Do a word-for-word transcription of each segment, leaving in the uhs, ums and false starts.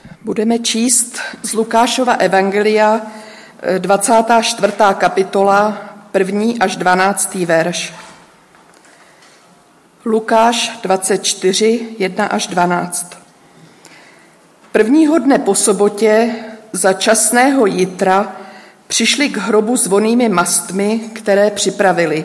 Budeme číst z Lukášova evangelia dvacátá čtvrtá kapitola, první až dvanáctý verš. Lukáš dvacet čtyři, jedna až dvanáct. Prvního dne po sobotě za časného jitra přišli k hrobu s vonnými mastmi, které připravili.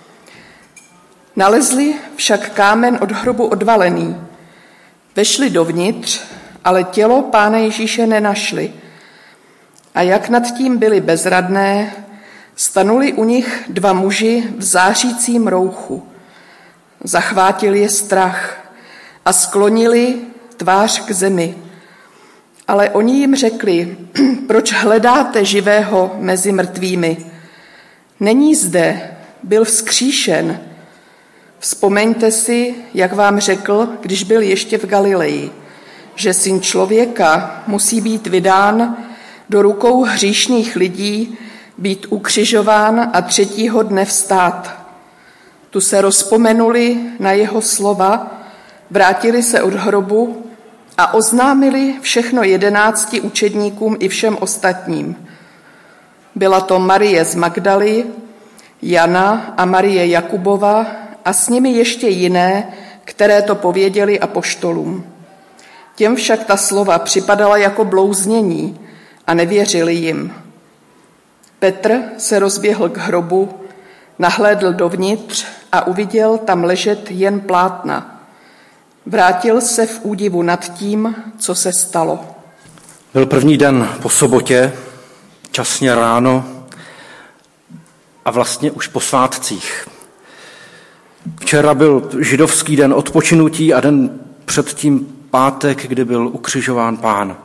Nalezli však kámen od hrobu odvalený. Vešli dovnitř, ale tělo Pána Ježíše nenašli. A jak nad tím byli bezradné, stanuli u nich dva muži v zářícím rouchu. Zachvátil je strach a sklonili tvář k zemi. Ale oni jim řekli, proč hledáte živého mezi mrtvými? Není zde, byl vzkříšen. Vzpomeňte si, jak vám řekl, když byl ještě v Galileji, že Syn člověka musí být vydán do rukou hříšných lidí, být ukřižován a třetího dne vstát. Tu se rozpomenuli na jeho slova, vrátili se od hrobu a oznámili všechno jedenácti učedníkům i všem ostatním. Byla to Marie z Magdaly, Jana a Marie Jakubova a s nimi ještě jiné, které to pověděli apoštolům. Těm však ta slova připadala jako blouznění a nevěřili jim. Petr se rozběhl k hrobu, nahlédl dovnitř a uviděl tam ležet jen plátna. Vrátil se v údivu nad tím, co se stalo. Byl první den po sobotě, časně ráno a vlastně už po svátcích. Včera byl židovský den odpočinutí a den předtím pátek, kdy byl ukřižován Pán.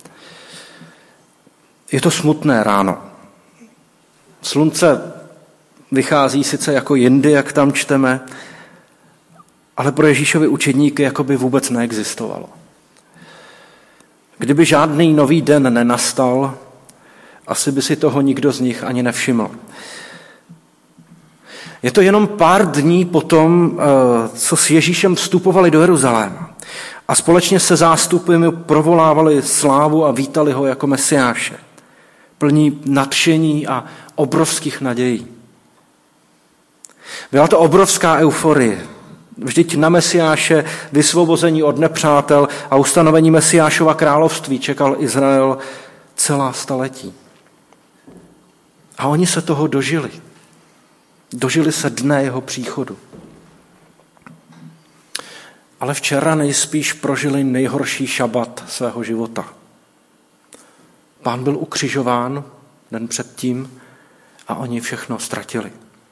Je to smutné ráno. Slunce vychází sice jako jindy, jak tam čteme, ale pro Ježíšovi učedníky jako by vůbec neexistovalo. Kdyby žádný nový den nenastal, asi by si toho nikdo z nich ani nevšiml. Je to jenom pár dní potom, co s Ježíšem vstupovali do Jeruzaléma a společně se zástupy mu provolávali slávu a vítali ho jako Mesiáše, plní nadšení a obrovských nadějí. Byla to obrovská euforie. Vždyť na Mesiáše, vysvobození od nepřátel a ustanovení Mesiášova království čekal Izrael celá staletí. A oni se toho dožili. Dožili se dne jeho příchodu. Ale včera nejspíš prožili nejhorší šabat svého života. Pán byl ukřižován den předtím a oni všechno ztratili.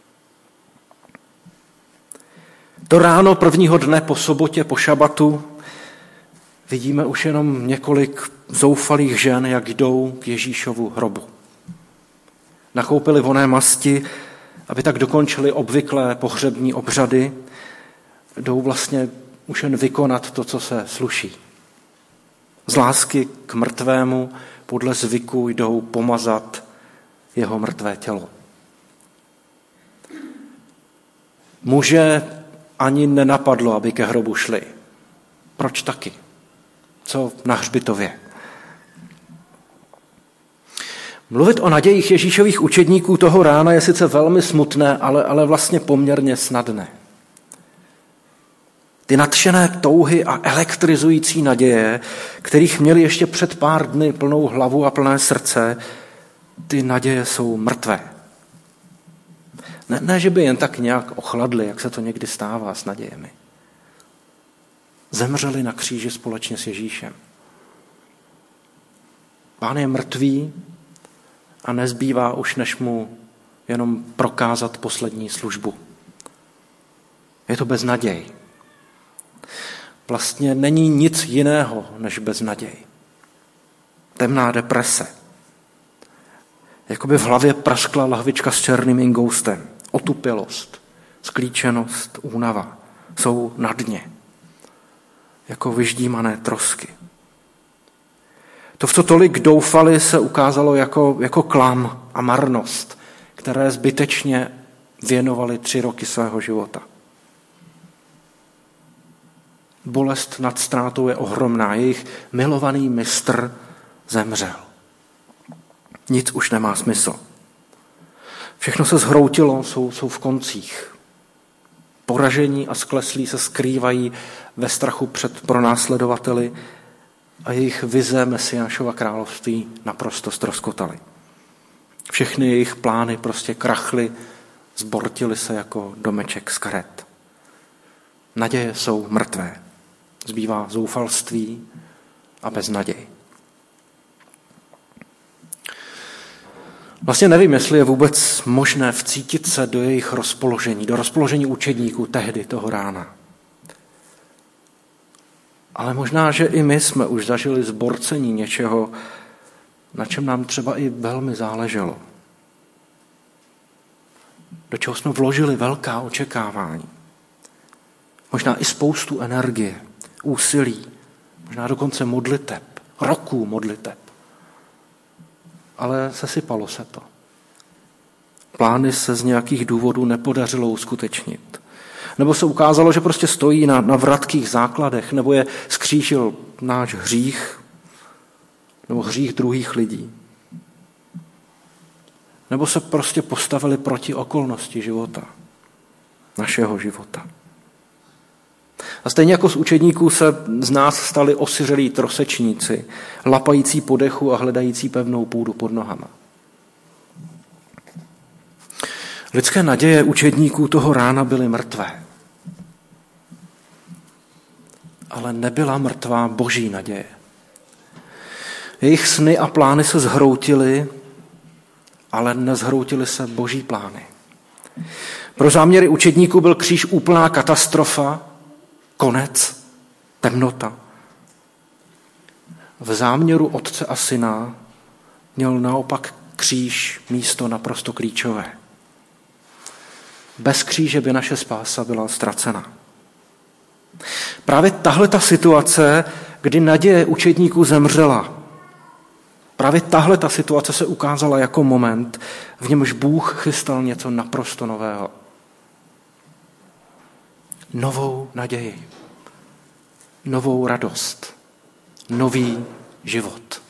To ráno prvního dne po sobotě, po šabatu, vidíme už jenom několik zoufalých žen, jak jdou k Ježíšovu hrobu. Nakoupili vonné masti, aby tak dokončili obvyklé pohřební obřady, jdou vlastně už jen vykonat to, co se sluší. Z lásky k mrtvému podle zvyku jdou pomazat jeho mrtvé tělo. Muže ani nenapadlo, aby ke hrobu šli. Proč taky? Co na hřbitově? Mluvit o nadějích Ježíšových učedníků toho rána je sice velmi smutné, ale, ale vlastně poměrně snadné. Ty nadšené touhy a elektrizující naděje, kterých měli ještě před pár dny plnou hlavu a plné srdce, ty naděje jsou mrtvé. Ne, ne, že by jen tak nějak ochladli, jak se to někdy stává s nadějemi. Zemřeli na kříži společně s Ježíšem. Pán je mrtvý a nezbývá už, než mu jenom prokázat poslední službu. Je to beznaděj. Vlastně není nic jiného než beznaděj. Temná deprese. Jakoby v hlavě praskla lahvička s černým ingoustem. Otupělost, sklíčenost, únava jsou na dně. Jako vyždímané trosky. To, v co tolik doufali, se ukázalo jako, jako klam a marnost, které zbytečně věnovali tři roky svého života. Bolest nad ztrátou je ohromná. Jejich milovaný mistr zemřel. Nic už nemá smysl. Všechno se zhroutilo, jsou, jsou v koncích. Poražení a skleslí se skrývají ve strachu před pronásledovateli a jejich vize Mesiášova království naprosto ztroskotaly. Všechny jejich plány prostě krachly, zbortily se jako domeček z karet. Naděje jsou mrtvé. Zbývá zoufalství a beznaděj. Vlastně nevím, jestli je vůbec možné vcítit se do jejich rozpoložení, do rozpoložení učedníků tehdy toho rána. Ale možná, že i my jsme už zažili zborcení něčeho, na čem nám třeba i velmi záleželo. Do čeho jsme vložili velká očekávání. Možná i spoustu energie, úsilí, možná dokonce modliteb, roků modliteb. Ale sesypalo se to. Plány se z nějakých důvodů nepodařilo uskutečnit. Nebo se ukázalo, že prostě stojí na, na vratkých základech, nebo je skřížil náš hřích, nebo hřích druhých lidí. Nebo se prostě postavili proti okolnosti života, našeho života. A stejně jako z učedníků se z nás stali osiřelí trosečníci, lapající po dechu a hledající pevnou půdu pod nohama. Lidské naděje učedníků toho rána byly mrtvé. Ale nebyla mrtvá boží naděje. Jejich sny a plány se zhroutily, ale nezhroutily se boží plány. Pro záměry učedníků byl kříž úplná katastrofa, konec, temnota. V záměru otce a syna měl naopak kříž místo naprosto klíčové. Bez kříže by naše spása byla ztracena. Právě tahle ta situace, kdy naděje učedníků zemřela, právě tahle ta situace se ukázala jako moment, v němž Bůh chystal něco naprosto nového. Novou naději, novou radost, nový život.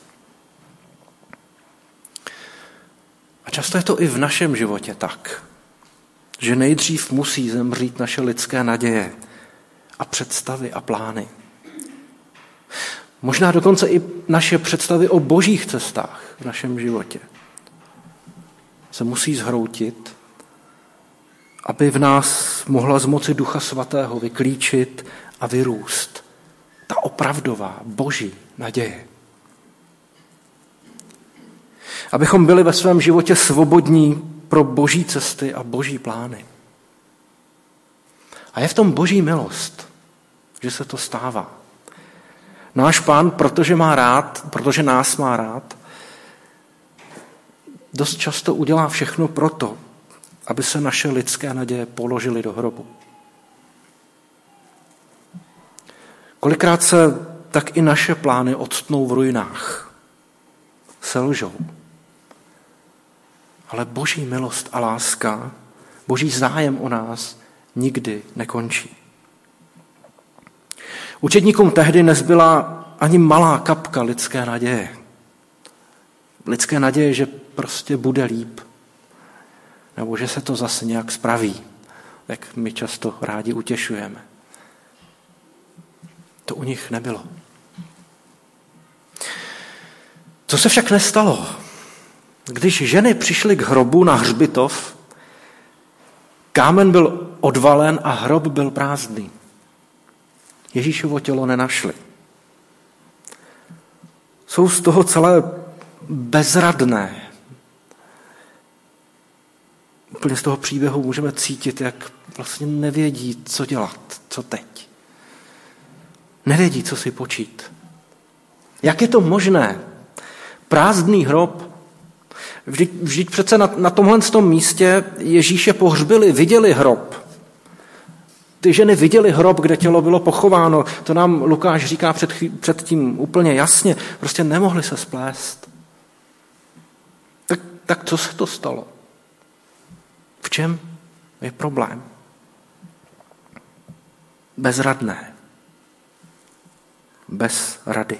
A často je to i v našem životě tak, že nejdřív musí zemřít naše lidské naděje a představy a plány. Možná dokonce i naše představy o božích cestách v našem životě se musí zhroutit, aby v nás mohla z moci Ducha Svatého vyklíčit a vyrůst ta opravdová boží naděje. Abychom byli ve svém životě svobodní pro boží cesty a boží plány. A je v tom boží milost, že se to stává. Náš Pán, protože má rád, protože nás má rád, dost často udělá všechno proto, aby se naše lidské naděje položily do hrobu. Kolikrát se tak i naše plány odstnou v ruinách, selžou. Ale boží milost a láska, boží zájem o nás nikdy nekončí. Učedníkům tehdy nezbyla ani malá kapka lidské naděje. Lidské naděje, že prostě bude líp. Nebo že se to zase nějak spraví, jak my často rádi utěšujeme. To u nich nebylo. Co se však nestalo? Když ženy přišly k hrobu na hřbitov, kámen byl odvalen a hrob byl prázdný. Ježíšovo tělo nenašli. Jsou z toho celé bezradné. Úplně z toho příběhu můžeme cítit, jak vlastně nevědí, co dělat, co teď. Nevědí, co si počít. Jak je to možné? Prázdný hrob. Vždyť, vždyť přece na, na tomhle tom místě Ježíše pohřbili, viděli hrob. Ty ženy viděly hrob, kde tělo bylo pochováno. To nám Lukáš říká před, před tím úplně jasně. Prostě nemohli se splést. Tak, tak co se to stalo? V čem je problém? Bezradné. bez rady.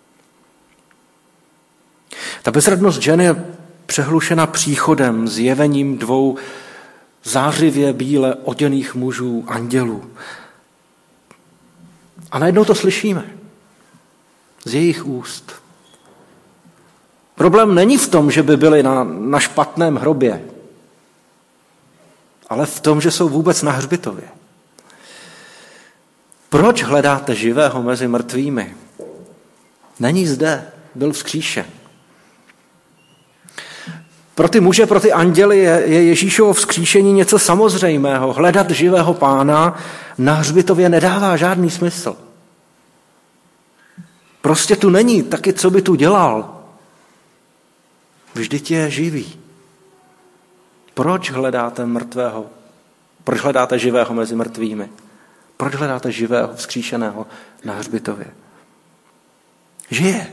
Ta bezradnost ženy je přehlušena příchodem, zjevením dvou zářivě bíle oděných mužů, andělů. A najednou to slyšíme z jejich úst. Problém není v tom, že by byli na, na špatném hrobě, ale v tom, že jsou vůbec na hřbitově. Proč hledáte živého mezi mrtvými? Není zde, byl vzkříšen. Pro ty muže, pro ty anděly je, je Ježíšovo vzkříšení něco samozřejmého. Hledat živého Pána na hřbitově nedává žádný smysl. Prostě tu není, taky co by tu dělal. Vždyť je živý. Proč hledáte mrtvého? Proč hledáte živého mezi mrtvými? Proč hledáte živého, vzkříšeného na hřbitově? Žije.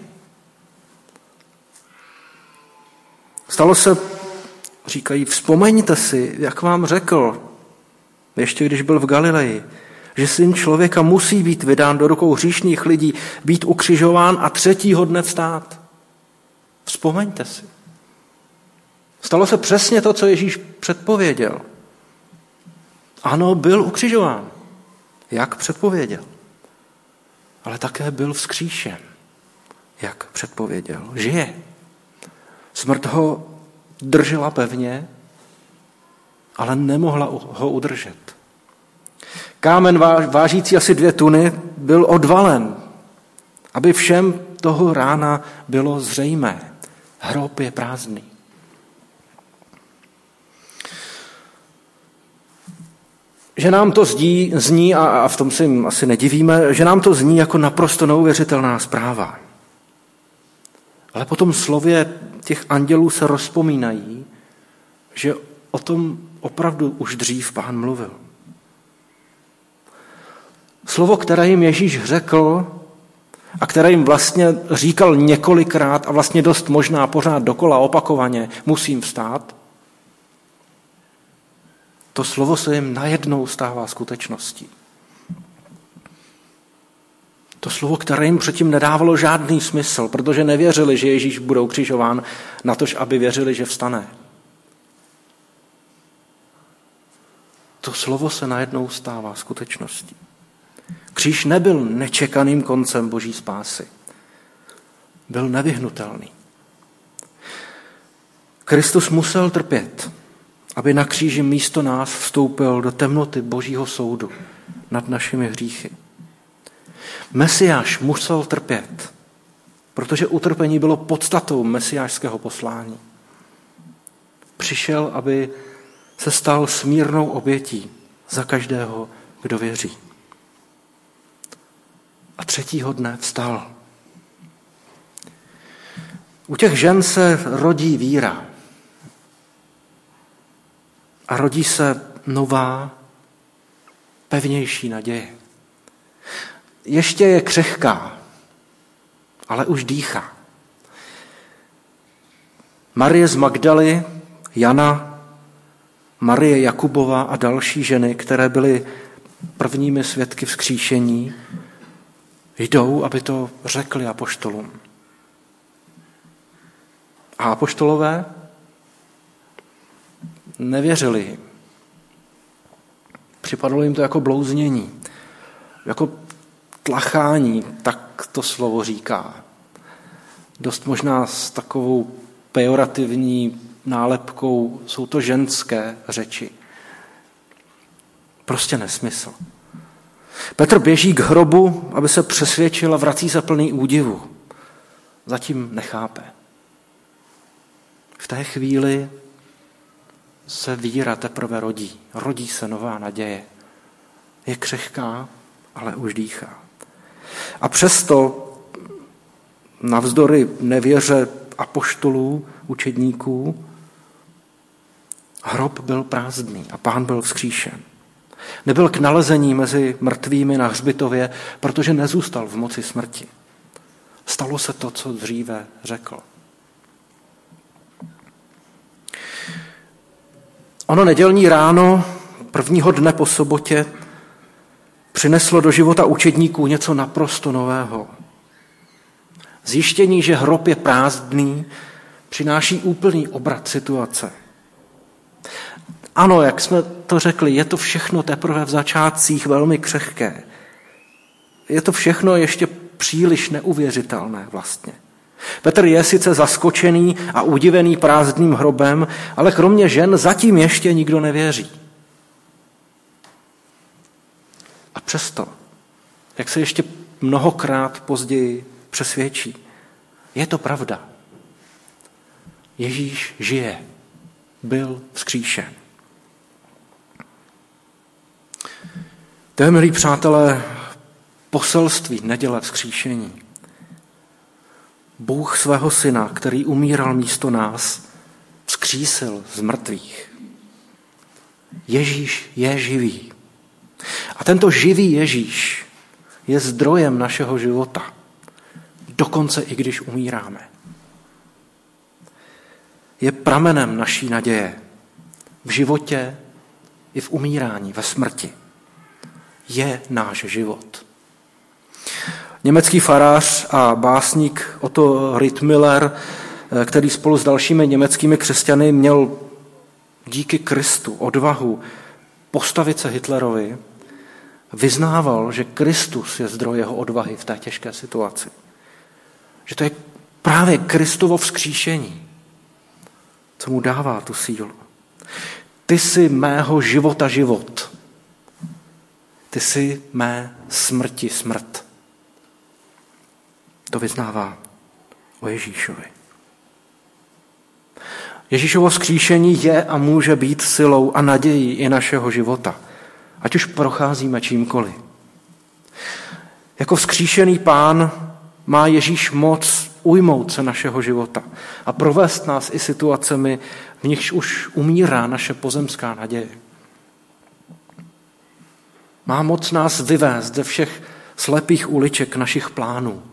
Stalo se, říkají, vzpomeňte si, jak vám řekl, ještě když byl v Galileji, že syn člověka musí být vydán do rukou hříšných lidí, být ukřižován a třetího dne vstát. Vzpomeňte si. Stalo se přesně to, co Ježíš předpověděl. Ano, byl ukřižován, jak předpověděl. Ale také byl vzkříšen, jak předpověděl. Žije. Smrt ho držela pevně, ale nemohla ho udržet. Kámen vážící asi dvě tuny byl odvalen, aby všem toho rána bylo zřejmé. Hrob je prázdný. Že nám to zdí, zní, a v tom si asi nedivíme, že nám to zní jako naprosto neuvěřitelná zpráva. Ale po tom slově těch andělů se rozpomínají, že o tom opravdu už dřív Pán mluvil. Slovo, které jim Ježíš řekl a které jim vlastně říkal několikrát a vlastně dost možná pořád dokola opakovaně, musím vstát, to slovo se jim najednou stává skutečností. To slovo, které jim předtím nedávalo žádný smysl, protože nevěřili, že Ježíš bude ukřižován, natož aby věřili, že vstane. To slovo se najednou stává skutečností. Kříž nebyl nečekaným koncem Boží spásy. Byl nevyhnutelný. Kristus musel trpět, aby na kříži místo nás vstoupil do temnoty Božího soudu nad našimi hříchy. Mesiáš musel trpět, protože utrpení bylo podstatou mesiášského poslání. Přišel, aby se stal smírnou obětí za každého, kdo věří. A třetího dne vstal. U těch žen se rodí víra. A rodí se nová, pevnější naděje. Ještě je křehká, ale už dýchá. Marie z Magdaly, Jana, Marie Jakubova a další ženy, které byly prvními svědky vzkříšení, jdou, aby to řekli apoštolům. A apoštolové nevěřili jim. Připadalo jim to jako blouznění, jako tlachání, tak to slovo říká. Dost možná s takovou pejorativní nálepkou, jsou to ženské řeči. Prostě nesmysl. Petr běží k hrobu, aby se přesvědčil a vrací se plný údivu. Zatím nechápe. V té chvíli se víra teprve rodí. Rodí se nová naděje. Je křehká, ale už dýchá. A přesto navzdory nevěře apoštolů, učedníků, hrob byl prázdný a Pán byl vzkříšen. Nebyl k nalezení mezi mrtvými na hřbitově, protože nezůstal v moci smrti. Stalo se to, co dříve řekl. Ono nedělní ráno prvního dne po sobotě přineslo do života učedníků něco naprosto nového. Zjištění, že hrob je prázdný, přináší úplný obrat situace. Ano, jak jsme to řekli, je to všechno teprve v začátcích velmi křehké. Je to všechno ještě příliš neuvěřitelné vlastně. Petr je sice zaskočený a udivený prázdným hrobem, ale kromě žen zatím ještě nikdo nevěří. A přesto, jak se ještě mnohokrát později přesvědčí, je to pravda. Ježíš žije, byl vzkříšen. To je, milí přátelé, poselství neděle vzkříšení. Bůh svého syna, který umíral místo nás, vzkřísil z mrtvých. Ježíš je živý. A tento živý Ježíš je zdrojem našeho života. Dokonce i když umíráme. Je pramenem naší naděje. V životě i v umírání, ve smrti. Je náš život. Německý farář a básník Otto Rittmüller, který spolu s dalšími německými křesťany měl díky Kristu odvahu postavit se Hitlerovi, vyznával, že Kristus je zdroj jeho odvahy v té těžké situaci. Že to je právě Kristovo vzkříšení, co mu dává tu sílu. Ty jsi mého života život. Ty jsi mé smrti smrt. To vyznává o Ježíšovi. Ježíšovo vzkříšení je a může být silou a nadějí i našeho života, ať už procházíme čímkoliv. Jako vzkříšený Pán má Ježíš moc ujmout se našeho života a provést nás i situacemi, v nichž už umírá naše pozemská naděje. Má moc nás vyvést ze všech slepých uliček našich plánů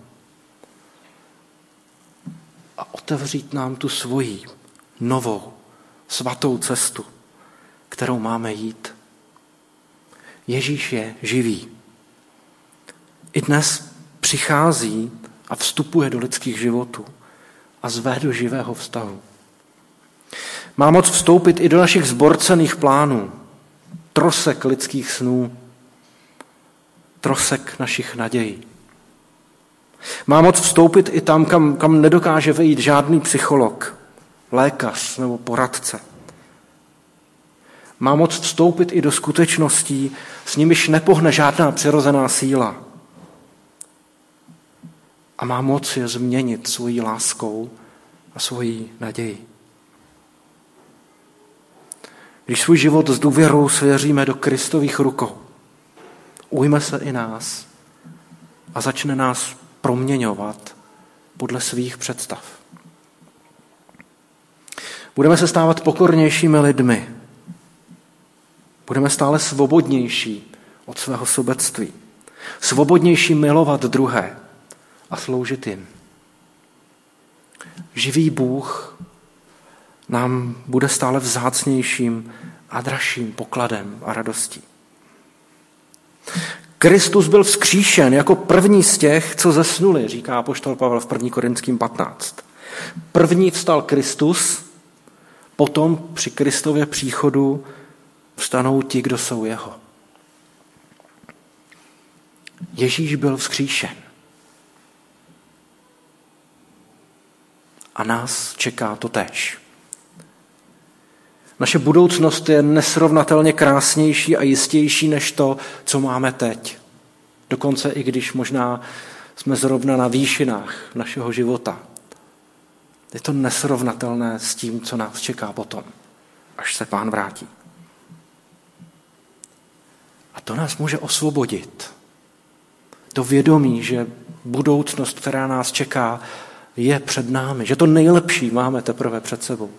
a otevřít nám tu svoji novou, svatou cestu, kterou máme jít. Ježíš je živý. I dnes přichází a vstupuje do lidských životů a zve do živého vztahu. Má moc vstoupit i do našich zborcených plánů, trosek lidských snů, trosek našich nadějí. Má moc vstoupit i tam, kam, kam nedokáže vejít žádný psycholog, lékař nebo poradce. Má moc vstoupit i do skutečností, s nimiž nepohne žádná přirozená síla. A má moc je změnit svojí láskou a svojí naději. Když svůj život s důvěrou svěříme do Kristových rukou, ujme se i nás a začne nás proměňovat podle svých představ. Budeme se stávat pokornějšími lidmi. Budeme stále svobodnější od svého sobectví. Svobodnější milovat druhé a sloužit jim. Živý Bůh nám bude stále vzácnějším a dražším pokladem a radostí. Kristus byl vzkříšen jako první z těch, co zesnuli, říká apoštol Pavel v první Korinským patnáct. První vstal Kristus, potom při Kristově příchodu vstanou ti, kdo jsou jeho. Ježíš byl vzkříšen. A nás čeká to též. Naše budoucnost je nesrovnatelně krásnější a jistější než to, co máme teď. Dokonce i když možná jsme zrovna na výšinách našeho života. Je to nesrovnatelné s tím, co nás čeká potom, až se Pán vrátí. A to nás může osvobodit. To vědomí, že budoucnost, která nás čeká, je před námi, že to nejlepší máme teprve před sebou.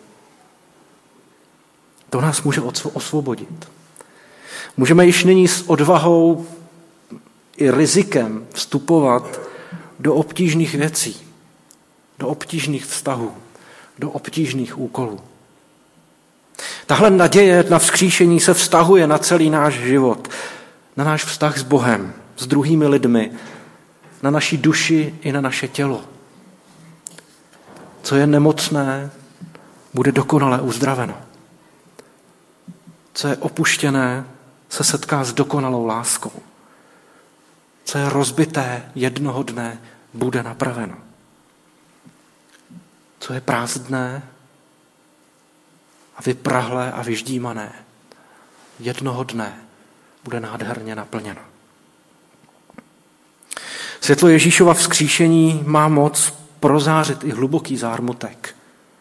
To nás může osvobodit. Můžeme již nyní s odvahou i rizikem vstupovat do obtížných věcí, do obtížných vztahů, do obtížných úkolů. Tahle naděje na vzkříšení se vztahuje na celý náš život, na náš vztah s Bohem, s druhými lidmi, na naši duši i na naše tělo. Co je nemocné, bude dokonale uzdraveno. Co je opuštěné, se setká s dokonalou láskou. Co je rozbité, jednoho dne bude napraveno. Co je prázdné a vyprahlé a vyždímané, jednoho dne bude nádherně naplněno. Světlo Ježíšova vzkříšení má moc prozářit i hluboký zármutek.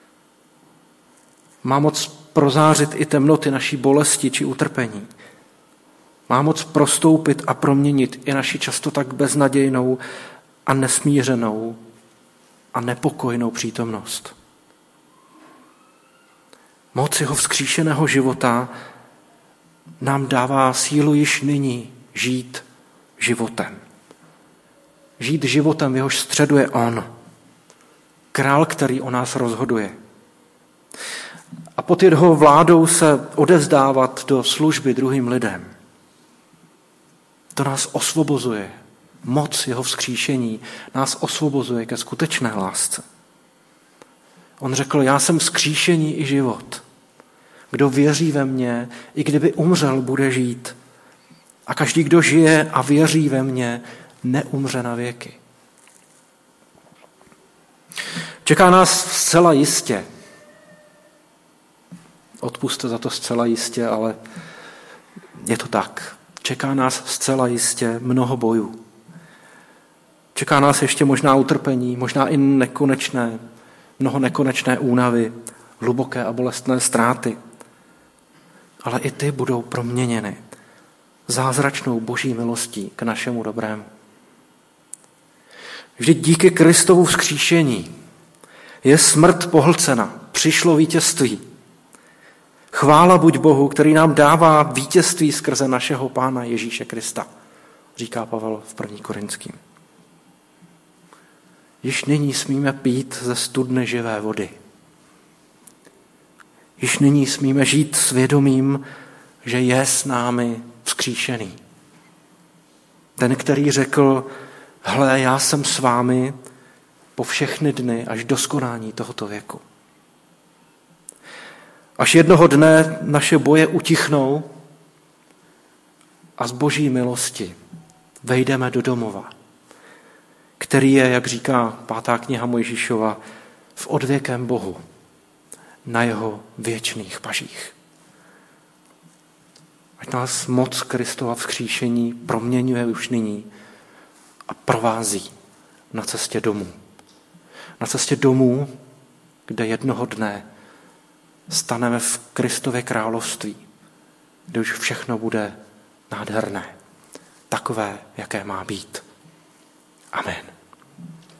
Má moc prozářit i temnoty naší bolesti či utrpení. Má moc prostoupit a proměnit i naši často tak beznadějnou a nesmířenou a nepokojnou přítomnost. Moc jeho vzkříšeného života nám dává sílu již nyní žít životem. Žít životem, v jehož středu je on, král, který o nás rozhoduje. A pod jeho vládou se odevzdávat do služby druhým lidem. To nás osvobozuje. Moc jeho vzkříšení nás osvobozuje ke skutečné lásce. On řekl, já jsem vzkříšení i život. Kdo věří ve mě, i kdyby umřel, bude žít. A každý, kdo žije a věří ve mě, neumře na věky. Čeká nás zcela jistě. Odpusťte za to zcela jistě, ale je to tak. Čeká nás zcela jistě mnoho bojů. Čeká nás ještě možná utrpení, možná i nekonečné, mnoho nekonečné únavy, hluboké a bolestné ztráty. Ale i ty budou proměněny zázračnou boží milostí k našemu dobrému. Vždyť díky Kristovu vzkříšení je smrt pohlcena, přišlo vítězství. Chvála buď Bohu, který nám dává vítězství skrze našeho Pána Ježíše Krista, říká Pavel v první Korinským. Již nyní smíme pít ze studny živé vody. Již nyní smíme žít svědomím, že je s námi vzkříšený. Ten, který řekl, hle, já jsem s vámi po všechny dny až do skonání tohoto věku. Až jednoho dne naše boje utichnou a z boží milosti vejdeme do domova, který je, jak říká pátá kniha Mojžíšova, v odvěkém Bohu, na jeho věčných pažích. Ať nás moc Kristova vzkříšení proměňuje už nyní a provází na cestě domů. Na cestě domů, kde jednoho dne staneme v Kristově království, kde už všechno bude nádherné, takové, jaké má být. Amen.